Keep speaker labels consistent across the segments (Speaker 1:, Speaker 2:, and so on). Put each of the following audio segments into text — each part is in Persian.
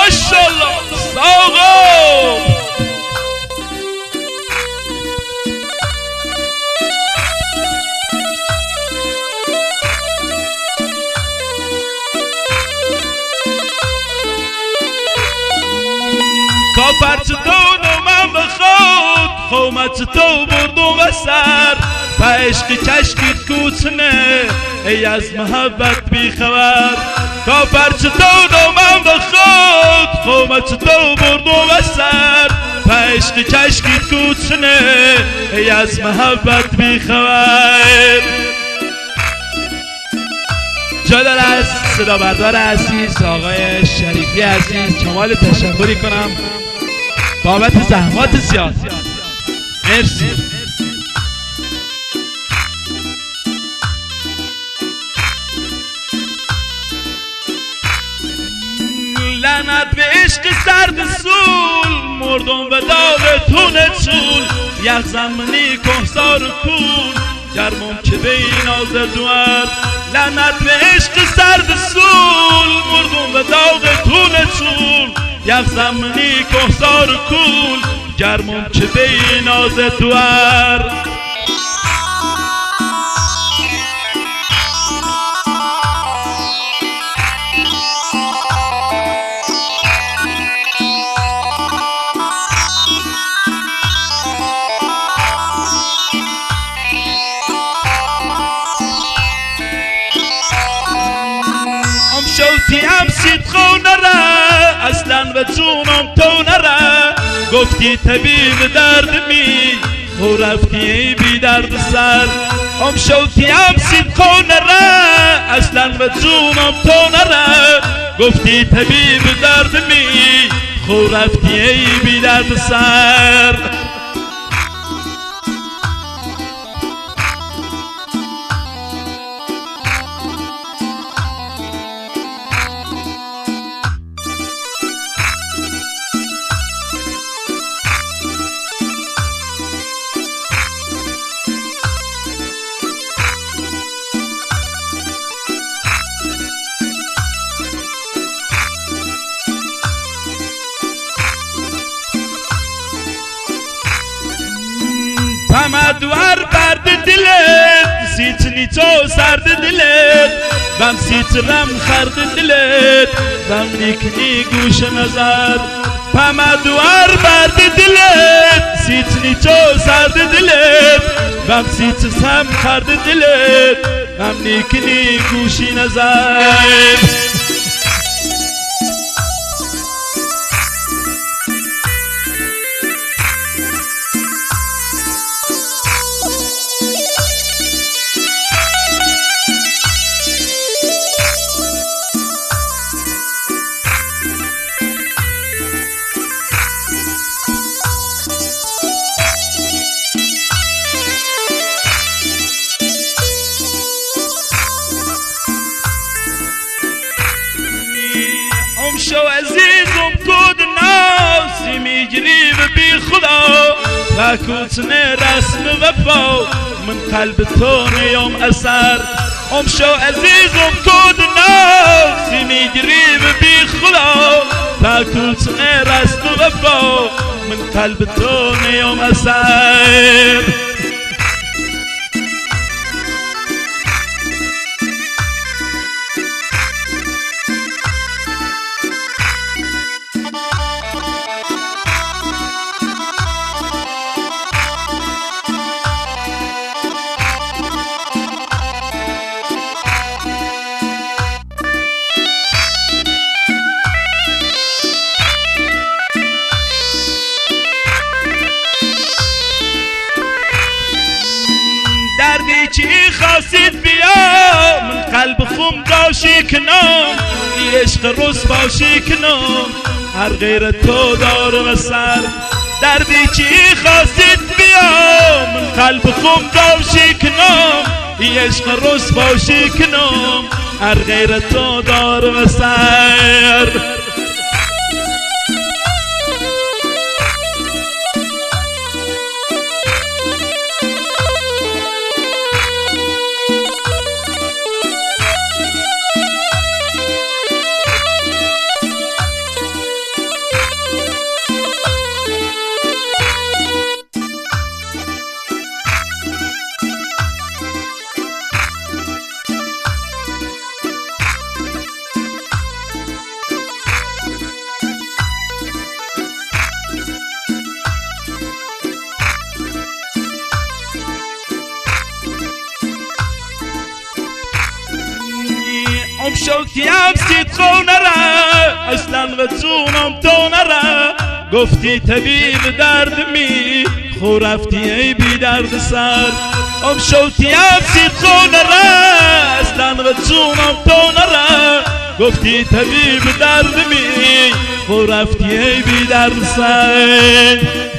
Speaker 1: ماشاءالله ساقا کافر چطور من بخواد خومت تو بردم و سر به عشق کشکیت کوچنه ای از محبت بیخبر کافر چطور من بخواد خومت تو بردم و سر به عشق کشکیت کوچنه ای از محبت بیخبر جادار از صدا بردار عزیز آقای شریفی عزیز کمال تشکری کنم بابت زحمات زیاد مرسی لعنت به عشق سرد سول مردم به داغ تونه چول یک زمینی کهسار و کول گرمم که به این آزر دوار لعنت به عشق سرد سول مردم به داغ تونه چول یک زمینی کهسار و کول گرمم که به این آزر دوار شوتیم سید خونه اصلا به جونم تو نره گفتی طبیب درد می خو رفتی بی درد سر شوتیم سید خونه اصلا به جونم تو نره گفتی طبیب درد می خو رفتی بی درد سر دوار برد دلت سیتنی تو سرد دلت بم سیترم خرد دلت بم نیکنی گوش نظر دوار برد دلت سیتنی تو سرد دلت بم سیترم خرد دلت بم نیکنی گوشی نظر شو عزیزم کود ناسی میگیری و بی خدا فکوتنه رسم وفا من قلب تو نیام اثر شو عزیزم کود ناسی میگیری و بی خدا فکوتنه رسم وفا من قلب تو نیام اثر دردی چی خواستید بیا من قلب خم داشی کنم ای عشق رسوا کنم هر غیر تو دارم و سر دردی چی خواستید بیا من قلب خم داشی کنم ای عشق رسوا کنم هر غیر تو دارم و سر شوکیم سید خونره اصلا و جونم تو نره گفتی طبیب درد می خو رفتی ای بی درد سر شوکیم سید خونره اصلا و جونم تو نره گفتی طبیب درد می خو رفتی ای بی درد سر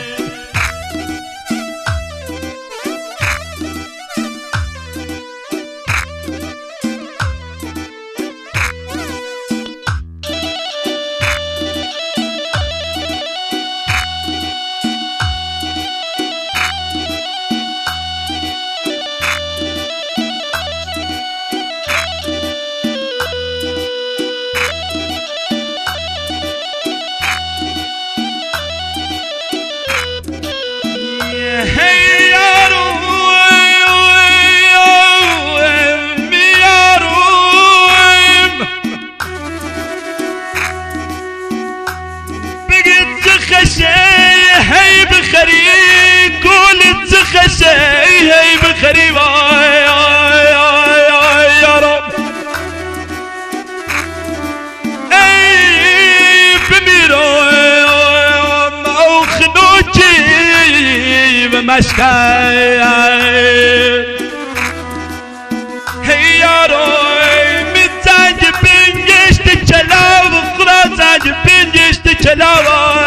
Speaker 1: هی بخری كل تخشي هي بخري يا رب اي بميرو او خنوجي بمشكاي هي يا روي متاج بنجش تشلاو خلاص بنجش تشلاو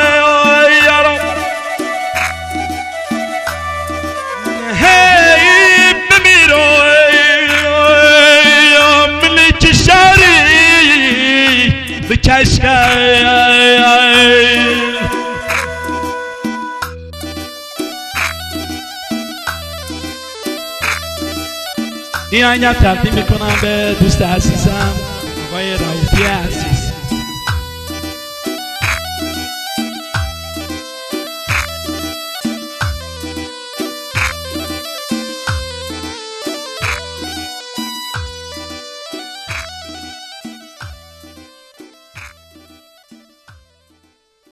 Speaker 1: بكشكاي این آهنگ تقدیم میکنم به دوست عزیزم آقای راوتی عزیز.